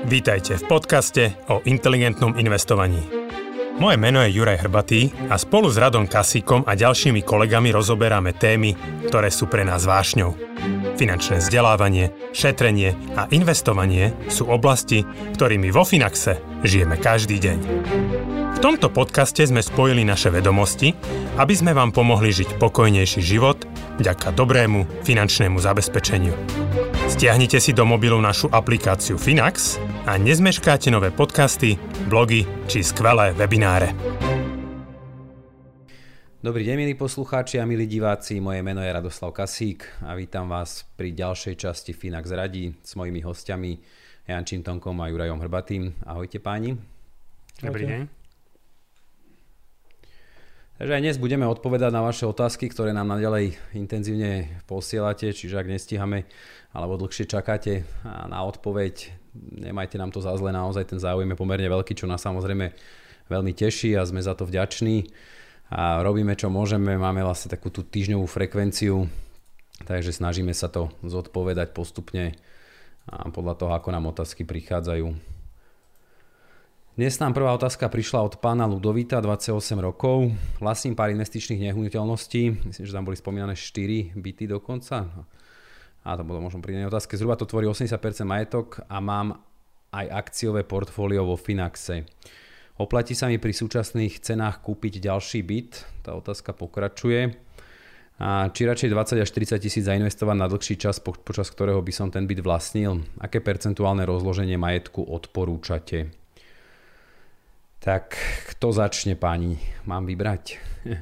Vítajte v podcaste o inteligentnom investovaní. Moje meno je Juraj Hrbatý a spolu s Radom Kasíkom a ďalšími kolegami rozoberáme témy, ktoré sú pre nás vášňou. Finančné vzdelávanie, šetrenie a investovanie sú oblasti, ktorými vo Finaxe žijeme každý deň. V tomto podcaste sme spojili naše vedomosti, aby sme vám pomohli žiť pokojnejší život vďaka dobrému finančnému zabezpečeniu. Stiahnite si do mobilu našu aplikáciu Finax a nezmeškáte nové podcasty, blogy či skvelé webináre. Dobrý deň, milí poslucháči a milí diváci, moje meno je Radoslav Kasík a vítam vás pri ďalšej časti Finax radí s mojimi hostiami Jančím Tonkom a Jurajom Hrbatým. Ahojte páni. Dobrý deň. Takže aj dnes budeme odpovedať na vaše otázky, ktoré nám naďalej intenzívne posielate, čiže ak nestíhame alebo dlhšie čakáte na odpoveď, nemajte nám to za zle, naozaj ten záujem je pomerne veľký, čo nás samozrejme veľmi teší a sme za to vďační a robíme čo môžeme, máme vlastne takú tú týždňovú frekvenciu, takže snažíme sa to zodpovedať postupne a podľa toho, ako nám otázky prichádzajú. Dnes nám prvá otázka prišla od pána Ludovita, 28 rokov. Vlastním pár investičných nehnuteľností. Myslím, že tam boli spomínané 4 byty dokonca. A to bolo možno pri inej otázke. Zhruba to tvorí 80% majetok a mám aj akciové portfólio vo Finaxe. Oplatí sa mi pri súčasných cenách kúpiť ďalší byt? Tá otázka pokračuje. A či radšej 20 až 40 tisíc zainvestovať na dlhší čas, počas ktorého by som ten byt vlastnil? Aké percentuálne rozloženie majetku odporúčate? Tak, kto začne, páni? Mám vybrať?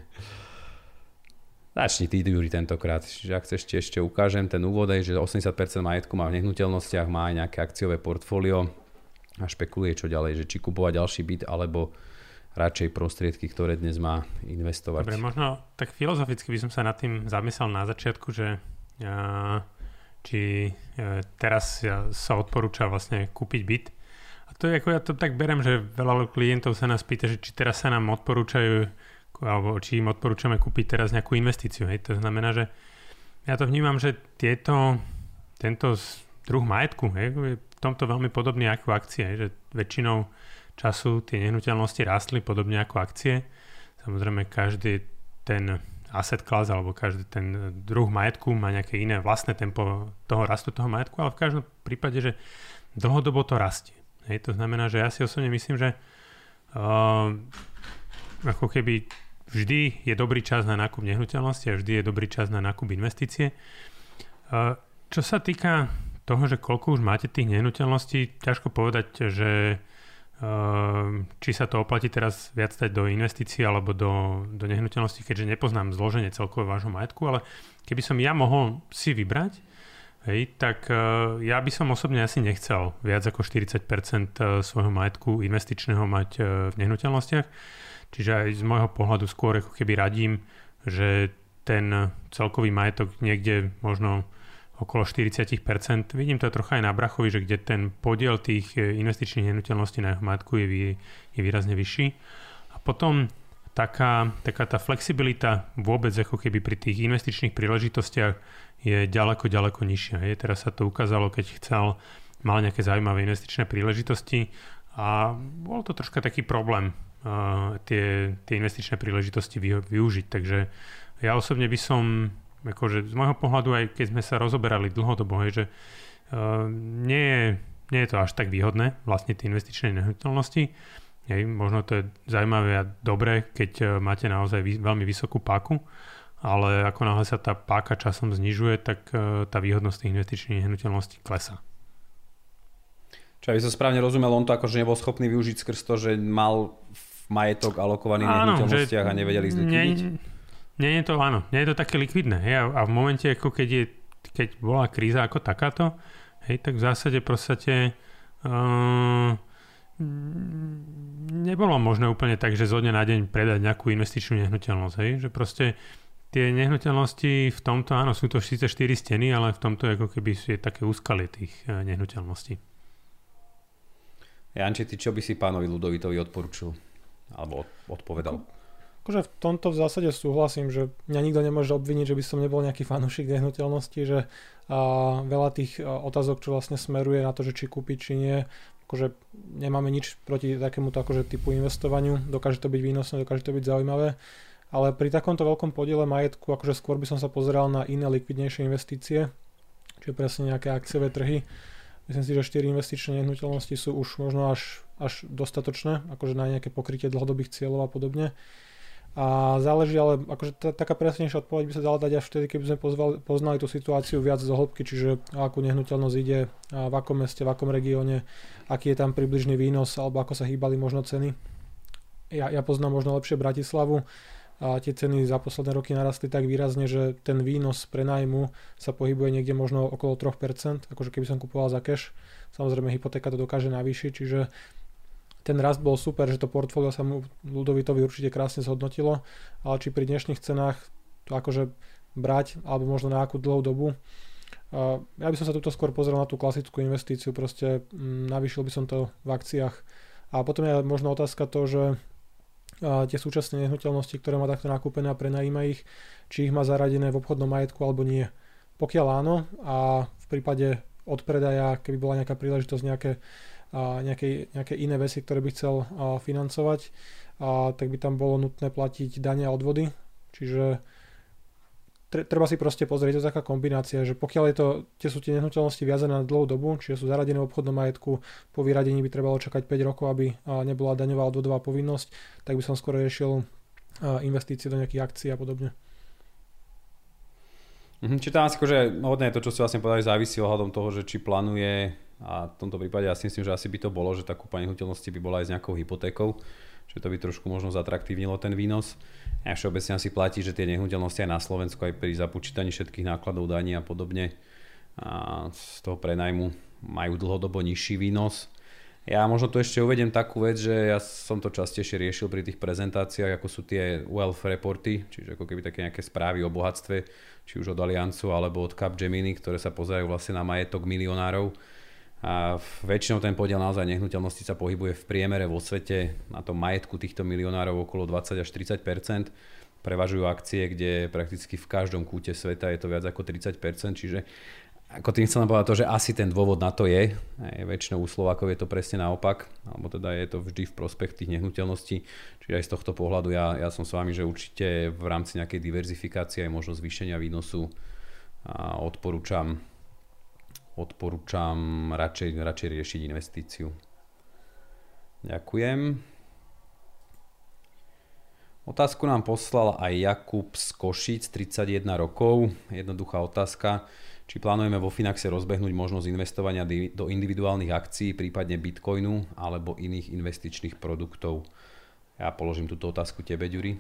Začni ty, Juri, tentokrát. Čiže ak chceš, ešte ukážem ten úvod, že 80% majetku má v nehnuteľnostiach, má aj nejaké akciové portfólio a špekuluje čo ďalej, že či kupovať ďalší byt, alebo radšej prostriedky, ktoré dnes má investovať. Dobre, možno tak filozoficky by som sa nad tým zamyslel na začiatku, že či teraz sa odporúča vlastne kúpiť byt. To je ako, ja to tak berem, že veľa klientov sa nás pýta, že či teraz sa nám odporúčajú, alebo či im odporúčame kúpiť teraz nejakú investíciu. Hej. To znamená, že ja to vnímam, že tento druh majetku je v tomto veľmi podobný ako akcie. Hej. Že väčšinou času tie nehnuteľnosti rástli podobne ako akcie. Samozrejme, každý ten asset class alebo každý ten druh majetku má nejaké iné vlastné tempo toho rastu toho majetku, ale v každom prípade, že dlhodobo to rastie. Hej, to znamená, že ja si osobne myslím, že ako keby vždy je dobrý čas na nákup nehnuteľnosti a vždy je dobrý čas na nákup investície. Čo sa týka toho, že koľko už máte tých nehnuteľností, ťažko povedať, že či sa to oplatí teraz viac dať do investícií alebo do nehnuteľností, keďže nepoznám zloženie celkového vášho majetku, ale keby som ja mohol si vybrať, hej, tak ja by som osobne asi nechcel viac ako 40% svojho majetku investičného mať v nehnuteľnostiach. Čiže aj z môjho pohľadu skôr ako keby radím, že ten celkový majetok niekde možno okolo 40%. Vidím to trocha aj na Brachovi, že kde ten podiel tých investičných nehnuteľností na jeho majetku je výrazne vyšší. A potom taká tá flexibilita vôbec ako keby pri tých investičných príležitostiach je ďaleko nižšia. Teraz sa to ukázalo, keď mal nejaké zaujímavé investičné príležitosti a bol to troška taký problém tie investičné príležitosti využiť. Takže ja osobne by som, akože z môjho pohľadu, aj keď sme sa rozoberali dlhodobo, že nie je to až tak výhodné vlastne tie investičné nehnuteľnosti. Možno to je zaujímavé a dobré, keď máte naozaj veľmi vysokú páku, ale ako náhle sa tá páka časom znižuje, tak tá výhodnosť tých investičných nehnuteľností klesá. Čo aby som správne rozumel, on to akože nebol schopný využiť skrz to, že mal majetok alokovaný v nehnuteľnostiach a nevedeli zlikvidiť? Nie je to také likvidné. A v momente, ako keď bola kríza ako takáto, tak v zásade nebolo možné úplne tak, že zo dňa na deň predať nejakú investičnú nehnuteľnosť. Že proste tie nehnuteľnosti v tomto, áno, sú to síce 4 steny, ale v tomto ako keby je také úskalie tých nehnuteľností. Janči, ty čo by si pánovi Ludovitovi odporučil? Alebo odpovedal? Akože v tomto v zásade súhlasím, že mňa nikto nemôže obviniť, že by som nebol nejaký fanúšik nehnuteľnosti, že veľa tých otázok, čo vlastne smeruje na to, že či kúpiť, či nie, akože nemáme nič proti takémuto akože typu investovaniu, dokáže to byť výnosné, dokáže to byť zaujímavé, ale pri takomto veľkom podiele majetku, akože skôr by som sa pozeral na iné likvidnejšie investície, čiže presne nejaké akciové trhy. Myslím si, že 4 investičné nehnuteľnosti sú už možno až dostatočné, akože na nejaké pokrytie dlhodobých cieľov a podobne. A záleží, ale akože taká presnejšia odpoveď by sa dala dať až vtedy, keby sme poznali tú situáciu viac zo hĺbky, čiže akú nehnuteľnosť ide, v akom meste, v akom regióne, aký je tam približný výnos, alebo ako sa hýbali možno ceny. Ja poznám možno lepšie Bratislavu, a tie ceny za posledné roky narastli tak výrazne, že ten výnos prenájmu sa pohybuje niekde možno okolo 3%, akože keby som kupoval za cash. Samozrejme hypotéka to dokáže navýšiť, čiže ten rast bol super, že to portfólio sa mu Ľudovitovi určite krásne zhodnotilo, ale či pri dnešných cenách to akože brať, alebo možno na akú dlhú dobu. Ja by som sa tuto skôr pozrel na tú klasickú investíciu, proste navýšil by som to v akciách. A potom je možno otázka to, že tie súčasné nehnuteľnosti, ktoré má takto nakúpené a prenajíma ich, či ich má zaradené v obchodnom majetku alebo nie. Pokiaľ áno a v prípade odpredaja, keby bola nejaká príležitosť, nejaké iné veci, ktoré by chcel financovať, tak by tam bolo nutné platiť dane a odvody. Čiže treba si proste pozrieť, to je taká kombinácia, že pokiaľ sú tie nehnuteľnosti viazané na dlhú dobu, čiže sú zaradené v obchodnom majetku, po vyradení by trebalo čakať 5 rokov, aby nebola daňová odvodová povinnosť, tak by som skoro riešil investície do nejakých akcií a podobne. Čiže tam asi akože hodne to, čo si vlastne povedali, závisí ohľadom toho, že či plánuje, a v tomto prípade ja si myslím, že asi by to bolo, že tá kúpa nehnuteľnosti by bola aj s nejakou hypotékou, že to by trošku možno zatraktívnilo ten výnos. A všeobecne si platí, že tie nehnuteľnosti aj na Slovensku aj pri započítaní všetkých nákladov, daní a podobne a z toho prenajmu majú dlhodobo nižší výnos. Ja možno tu ešte uvediem takú vec, že ja som to častejšie riešil pri tých prezentáciách, ako sú tie wealth reporty, čiže ako keby také nejaké správy o bohatstve, či už od Allianzu alebo od Capgemini, ktoré sa pozerajú vlastne na majetok milionárov. A väčšinou ten podiel naozaj nehnuteľnosti sa pohybuje v priemere vo svete na tom majetku týchto milionárov okolo 20 až 30%. Prevažujú akcie, kde prakticky v každom kúte sveta je to viac ako 30%, čiže ako tým chcem povedať to, že asi ten dôvod na to je. Väčšinou u Slovákov je to presne naopak, alebo teda je to vždy v prospech tých nehnuteľností. Čiže aj z tohto pohľadu ja som s vami, že určite v rámci nejakej diverzifikácie aj možno zvýšenia výnosu a odporúčam radšej riešiť investíciu. Ďakujem. Otázku nám poslal aj Jakub z Košíc, 31 rokov. Jednoduchá otázka. Či plánujeme vo Finaxe rozbehnúť možnosť investovania do individuálnych akcií, prípadne Bitcoinu alebo iných investičných produktov? Ja položím túto otázku tebe, Ďuri.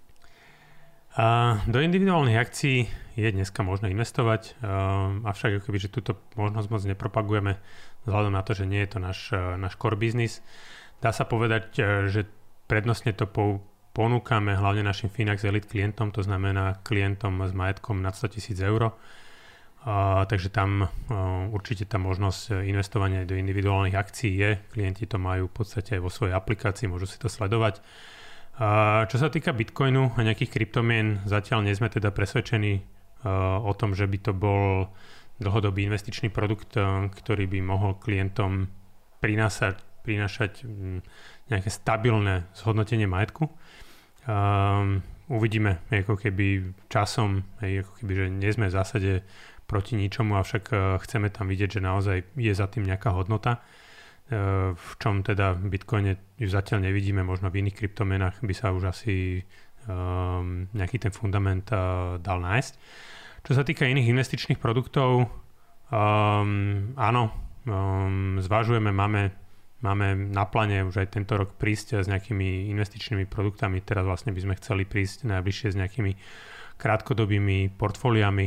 Do individuálnych akcií je dneska možné investovať, avšak akoby, že túto možnosť moc nepropagujeme vzhľadom na to, že nie je to náš core business. Dá sa povedať, že prednostne to ponúkame hlavne našim Finax Elite klientom, to znamená klientom s majetkom nad 100 000 eur. Takže tam určite tá možnosť investovania do individuálnych akcií je. Klienti to majú v podstate aj vo svojej aplikácii, môžu si to sledovať. Čo sa týka Bitcoinu a nejakých kryptomien, zatiaľ nie sme teda presvedčení o tom, že by to bol dlhodobý investičný produkt, ktorý by mohol klientom prinášať nejaké stabilné zhodnotenie majetku. Uvidíme, ako keby časom, ako keby, že nie sme v zásade proti ničomu, avšak chceme tam vidieť, že naozaj je za tým nejaká hodnota. V čom teda v Bitcoine už zatiaľ nevidíme, možno v iných kryptomenách by sa už asi nejaký ten fundament dal nájsť. Čo sa týka iných investičných produktov, áno, zvažujeme, máme na pláne už aj tento rok prísť s nejakými investičnými produktami. Teraz vlastne by sme chceli prísť najbližšie s nejakými krátkodobými portfóliami,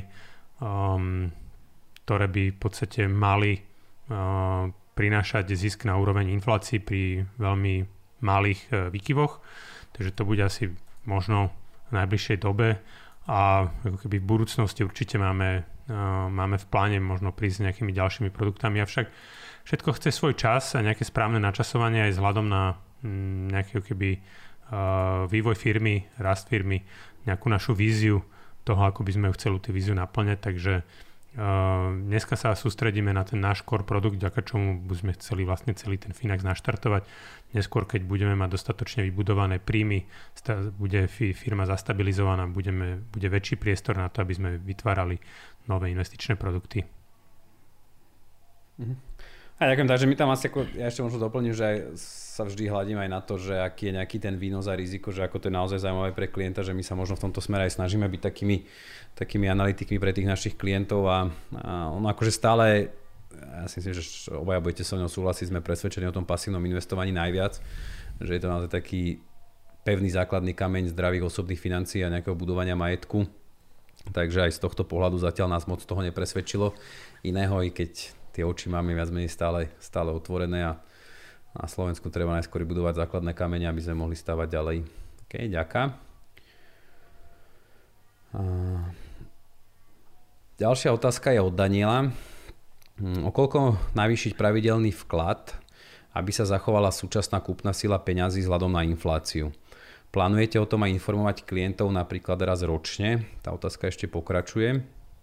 ktoré by v podstate mali prinášať zisk na úroveň inflácií pri veľmi malých výkyvoch. Takže to bude asi možno v najbližšej dobe a ako keby v budúcnosti určite máme v pláne možno prísť s nejakými ďalšími produktami, avšak všetko chce svoj čas a nejaké správne načasovanie aj vzhľadom na nejaké keby vývoj firmy, rast firmy, nejakú našu víziu toho, ako by sme chceli tú víziu naplňať, takže dneska sa sústredíme na ten náš core produkt, vďaka čomu by sme chceli vlastne celý ten Finax naštartovať. Neskôr, keď budeme mať dostatočne vybudované príjmy, bude firma zastabilizovaná, bude väčší priestor na to, aby sme vytvárali nové investičné produkty. A ďakujem, takže my tam asi ja ešte možno doplním, že aj sa vždy hľadím aj na to, že aký je nejaký ten výnos a riziko, že ako to je naozaj zaujímavé pre klienta, že my sa možno v tomto smere aj snažíme byť takými analytikmi pre tých našich klientov a ono akože stále, ja si myslím, že obaja budete so mnou súhlasiť, sme presvedčení o tom pasívnom investovaní najviac, že je to naozaj taký pevný základný kameň zdravých osobných financií a nejakého budovania majetku. Takže aj z tohto pohľadu zatiaľ nás moc toho nepresvedčilo iného, i keď tie oči máme viac menej stále otvorené a na Slovensku treba najskôr budovať základné kamene, aby sme mohli stavať ďalej. OK, ďakujem. Ďalšia otázka je od Daniela. O koľko navýšiť pravidelný vklad, aby sa zachovala súčasná kúpna sila peňazí vzhľadom na infláciu? Plánujete o tom aj informovať klientov napríklad raz ročne? Tá otázka ešte pokračuje.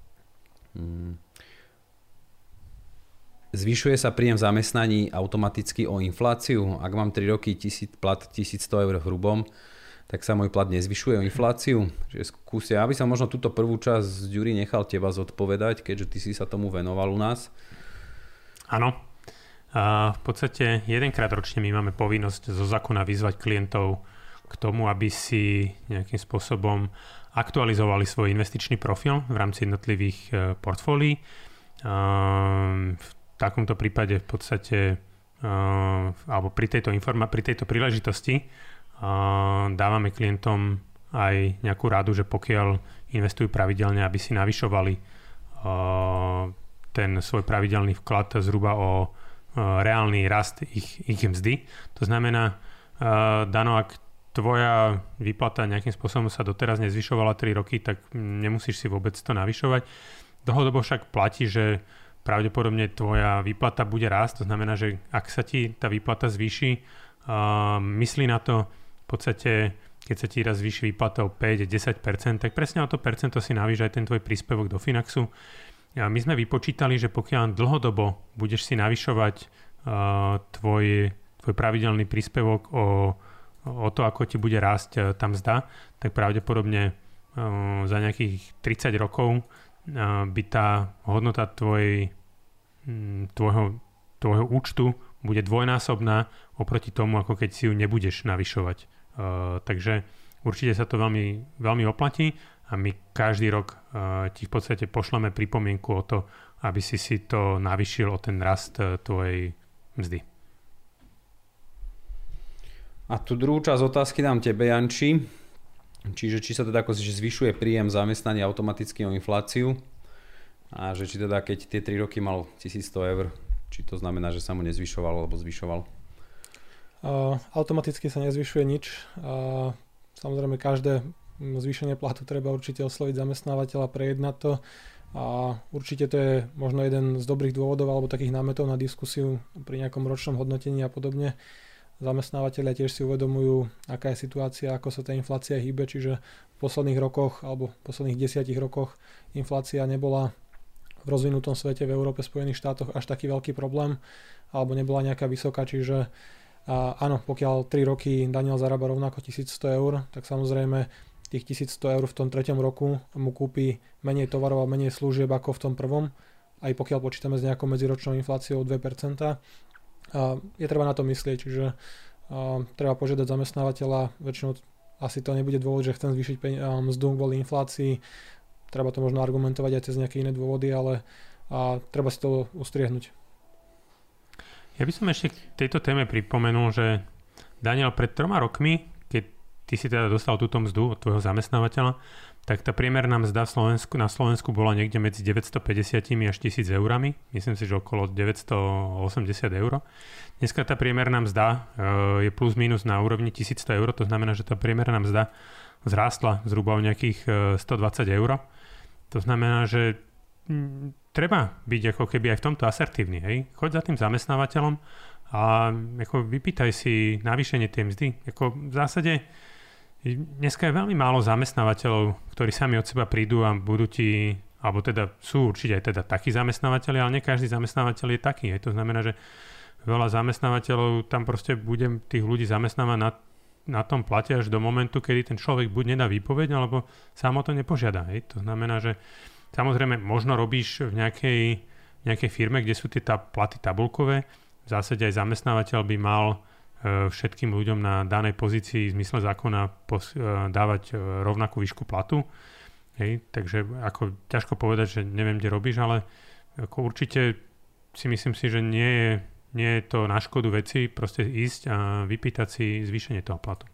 Zvyšuje sa príjem v zamestnaní automaticky o infláciu? Ak mám 3 roky plat 1100 eur v hrubom, tak sa môj plat nezvyšuje o infláciu? Čiže skúsia, aby som možno túto prvú časť, Ďuri, nechal teba zodpovedať, keďže ty si sa tomu venoval u nás. Áno. V podstate jedenkrát ročne my máme povinnosť zo zákona vyzvať klientov k tomu, aby si nejakým spôsobom aktualizovali svoj investičný profil v rámci jednotlivých portfólií. V takomto prípade v podstate alebo pri tejto príležitosti dávame klientom aj nejakú radu, že pokiaľ investujú pravidelne, aby si navyšovali ten svoj pravidelný vklad zhruba o reálny rast ich mzdy. To znamená, Dano, ak tvoja výplata nejakým spôsobom sa doteraz nezvyšovala 3 roky, tak nemusíš si vôbec to navyšovať. Dlhodobo však platí, že pravdepodobne tvoja výplata bude rásť, to znamená, že ak sa ti tá výplata zvýši, myslí na to, v podstate, keď sa ti raz zvýši výplata o 5-10%, tak presne o to percento si navíš aj ten tvoj príspevok do Finaxu. My sme vypočítali, že pokiaľ dlhodobo budeš si navyšovať tvoj pravidelný príspevok o to, ako ti bude rásť tá mzda, tak pravdepodobne za nejakých 30 rokov by tá hodnota tvojho účtu bude dvojnásobná oproti tomu, ako keď si ju nebudeš navyšovať. Takže určite sa to veľmi, veľmi oplatí a my každý rok ti v podstate pošleme pripomienku o to, aby si to navyšil o ten rast tvojej mzdy. A tu druhú časť otázky dám tebe, Janči. Čiže či sa teda ako zvyšuje príjem zamestnania automaticky o infláciu a že či teda keď tie 3 roky mal 1100 eur, či to znamená, že sa mu nezvyšoval alebo zvyšoval? Automaticky sa nezvyšuje nič. Samozrejme každé zvýšenie platu treba určite osloviť zamestnávateľa, prejednať to a určite to je možno jeden z dobrých dôvodov alebo takých námetov na diskusiu pri nejakom ročnom hodnotení a podobne. Zamestnávateľia tiež si uvedomujú, aká je situácia, ako sa tá inflácia hýbe, čiže v posledných rokoch alebo v posledných 10 rokoch inflácia nebola v rozvinutom svete v Európe, Spojených štátoch až taký veľký problém alebo nebola nejaká vysoká, čiže áno, pokiaľ 3 roky Daniel zarába rovnako 1100 eur, tak samozrejme tých 1100 eur v tom 3. roku mu kúpi menej tovarov a menej služieb ako v tom prvom, aj pokiaľ počítame s nejakou medziročnou infláciou 2%. Je treba na to myslieť, čiže treba požiadať zamestnávateľa, väčšinou asi to nebude dôvod, že chcem zvýšiť mzdu kvôli inflácii, treba to možno argumentovať aj cez nejaké iné dôvody, ale treba si to ustriehnúť. Ja by som ešte k tejto téme pripomenul, že Daniel, pred 3 rokmi, keď ty si teda dostal túto mzdu od tvojho zamestnávateľa, tak tá priemerná mzda na Slovensku bola niekde medzi 950 až 1000 eurami. Myslím si, že okolo 980 eur. Dneska tá priemerná mzda je plus minus na úrovni 1100 eur. To znamená, že tá priemerná mzda vzrástla zhruba o nejakých 120 eur. To znamená, že treba byť ako keby aj v tomto asertívny. Hej? Choď za tým zamestnávateľom a ako vypýtaj si navýšenie tej mzdy. Ako v zásade dneska je veľmi málo zamestnávateľov, ktorí sami od seba prídu a budú ti, alebo teda sú určite aj teda takí zamestnávateľi, ale nie každý zamestnávateľ je taký. To znamená, že veľa zamestnávateľov tam proste bude tých ľudí zamestnávať na tom plate až do momentu, kedy ten človek buď nedá výpoveď, alebo sám o to nepožiada. To znamená, že samozrejme možno robíš v nejakej firme, kde sú tie platy tabulkové. V zásade aj zamestnávateľ by mal všetkým ľuďom na danej pozícii v zmysle zákona dávať rovnakú výšku platu. Takže ako ťažko povedať, že neviem, kde robíš, ale ako určite si myslím si, že nie je to na škodu veci proste ísť a vypýtať si zvýšenie toho platu.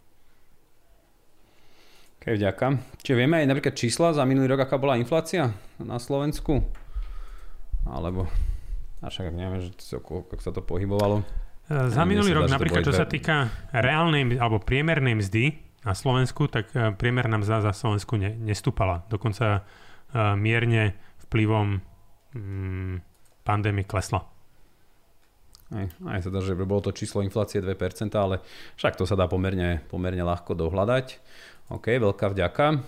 Ok, vďaka. Čiže vieme aj napríklad čísla za minulý rok, aká bola inflácia na Slovensku? Alebo... A však ak nevieme, že ako sa to pohybovalo. Za minulý rok, napríklad čo sa týka reálnej alebo priemernej mzdy na Slovensku, tak priemerná mzda za Slovensku nestúpala. Dokonca mierne vplyvom pandémie klesla. Aj sa dá, že bolo to číslo inflácie 2%, ale však to sa dá pomerne ľahko dohľadať. OK, veľká vďaka.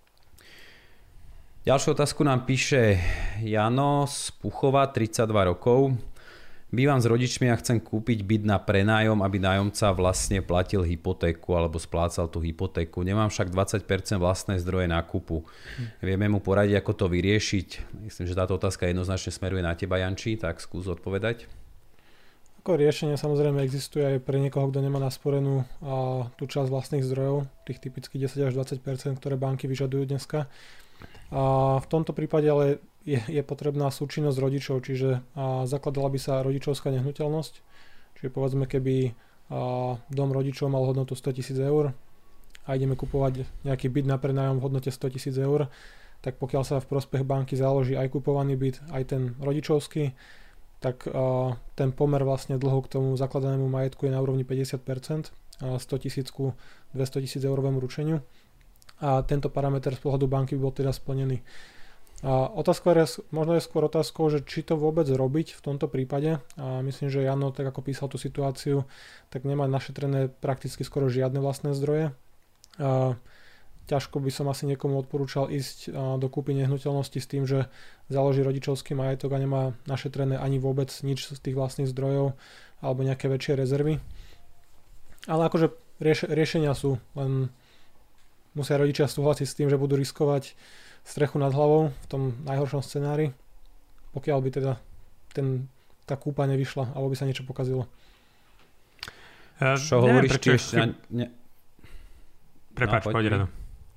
Ďalšiu otázku nám píše Jano z Puchova, 32 rokov. Bývam s rodičmi a chcem kúpiť byt na prenájom, aby nájomca vlastne platil hypotéku alebo splácal tú hypotéku. Nemám však 20% vlastné zdroje nákupu. Vieme mu poradiť, ako to vyriešiť? Myslím, že táto otázka jednoznačne smeruje na teba, Janči, tak skús odpovedať. Ako riešenie samozrejme existuje aj pre niekoho, kto nemá nasporenú tú časť vlastných zdrojov, tých typických 10 až 20%, ktoré banky vyžadujú dneska. A v tomto prípade ale je potrebná súčinnosť rodičov, čiže zakladala by sa rodičovská nehnuteľnosť. Čiže povedzme, keby dom rodičov mal hodnotu 100 000 eur a ideme kupovať nejaký byt na prenájom v hodnote 100 000 eur, tak pokiaľ sa v prospech banky založí aj kupovaný byt, aj ten rodičovský, tak ten pomer vlastne dlhu k tomu zakladanému majetku je na úrovni 50%, 100 000 ku 200 000 eurovému ručeniu. A tento parameter z pohľadu banky by bol teda splnený. A otázka možno je skôr otázkou, že či to vôbec robiť v tomto prípade. A myslím, že Jano, tak ako písal tú situáciu, tak nemá našetrené prakticky skoro žiadne vlastné zdroje. A ťažko by som asi niekomu odporúčal ísť do kúpy nehnuteľnosti s tým, že založí rodičovský majetok a nemá našetrené ani vôbec nič z tých vlastných zdrojov alebo nejaké väčšie rezervy. Ale akože riešenia sú, len musia rodičia súhlasiť s tým, že budú riskovať strechu nad hlavou v tom najhoršom scenári, pokiaľ by teda tá kúpa nevyšla, alebo by sa niečo pokazilo. Čo hovoríš ty ešte? Prepáč, poď Rado.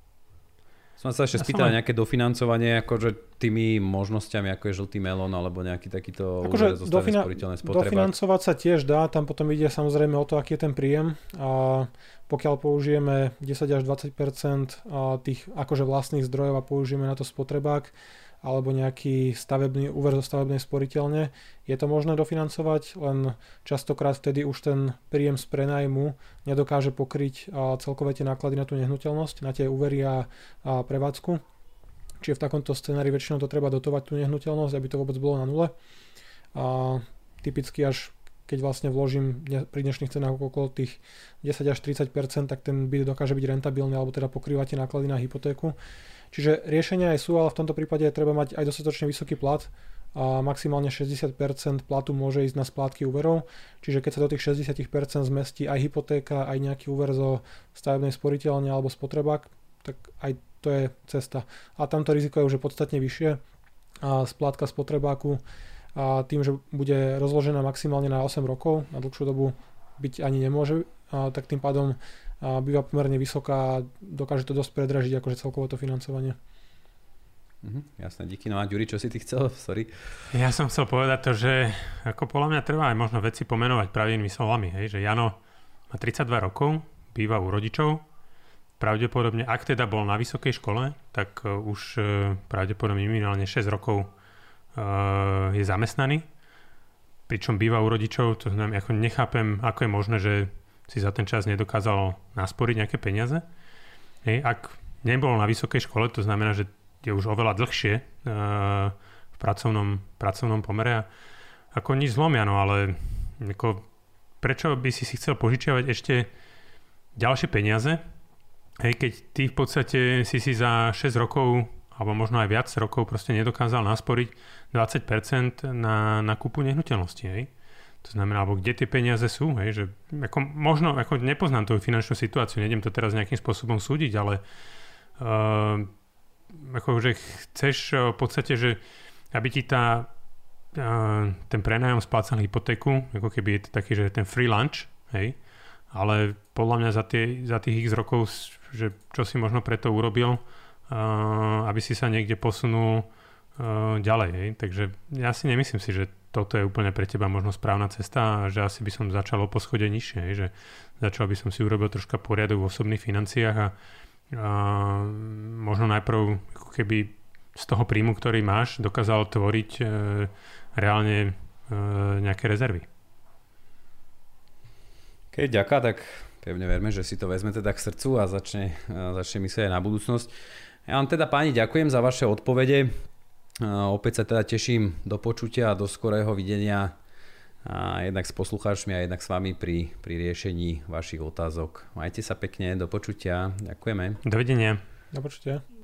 Som sa ešte spýtal nejaké dofinancovanie, akože tými možnosťami, ako je žltý melón, alebo nejaký takýto úver zo stavebnej sporiteľnej spotreba. Dofinancovať sa tiež dá, tam potom ide samozrejme o to, aký je ten príjem. A pokiaľ použijeme 10 až 20% tých akože vlastných zdrojov a použijeme na to spotrebák, alebo nejaký úver zo stavebnej sporiteľne, je to možné dofinancovať, len častokrát vtedy už ten príjem z prenájmu nedokáže pokryť celkové tie náklady na tú nehnuteľnosť, na tie úvery a prevádzku. Čiže v takomto scenári väčšinou to treba dotovať tú nehnuteľnosť, aby to vôbec bolo na nule. A typicky až keď vlastne vložím pri dnešných cenách okolo tých 10 až 30%, tak ten byt dokáže byť rentabilný alebo teda pokrývať tie náklady na hypotéku. Čiže riešenia aj sú, ale v tomto prípade treba mať aj dostatočne vysoký plat a maximálne 60% platu môže ísť na splátky úverov. Čiže keď sa do tých 60% zmestí aj hypotéka, aj nejaký úver zo stavebnej sporiteľne alebo spotrebák, tak aj to je cesta. A tamto riziko je už podstatne vyššie. A splátka spotrebáku a tým, že bude rozložená maximálne na 8 rokov, na dlhšiu dobu byť ani nemôže, tak tým pádom býva pomerne vysoká a dokáže to dosť predražiť akože celkové to financovanie. Jasné, díky. No a Ďuri, čo si ty chcel? Sorry. Ja som chcel povedať to, že ako podľa mňa treba aj možno veci pomenovať pravými slovami, hej, že Jano má 32 rokov, býva u rodičov, pravdepodobne, ak teda bol na vysokej škole, tak už pravdepodobne minimálne 6 rokov je zamestnaný, pričom býva u rodičov, to znamená, ako nechápem, ako je možné, že si za ten čas nedokázal nasporiť nejaké peniaze. Hej, ak nebol na vysokej škole, to znamená, že je už oveľa dlhšie v pracovnom pomere. Ako nič zlomia, no ale ako prečo by si chcel požičiavať ešte ďalšie peniaze, hej, keď ty v podstate si za 6 rokov alebo možno aj viac rokov proste nedokázal nasporiť 20% na kúpu nehnuteľnosti, hej. To znamená, alebo kde tie peniaze sú, hej, že možno nepoznám tú finančnú situáciu, nejdem to teraz nejakým spôsobom súdiť, ale že chceš v podstate, že aby ti ten prenájom splácal hypotéku, ako keby je to taký, že ten free lunch, hej, ale podľa mňa za tých x rokov, že čo si možno preto urobil, aby si sa niekde posunul ďalej, hej. Takže ja si nemyslím si, že toto je úplne pre teba možno správna cesta a že asi by som začal o poschode nižšie, hej, že začal by som si urobil troška poriadok v osobných financiách a možno najprv ako keby z toho príjmu, ktorý máš, dokázal tvoriť reálne nejaké rezervy. Keď ďaká, tak pevne verme, že si to vezme teda k srdcu a začne myslieť aj na budúcnosť. Ja vám teda páni ďakujem za vaše odpovede. Opäť sa teda teším do počutia a do skorého videnia a jednak s poslucháčmi a jednak s vami pri riešení vašich otázok. Majte sa pekne, do počutia. Ďakujeme. Dovidenia. Do počutia.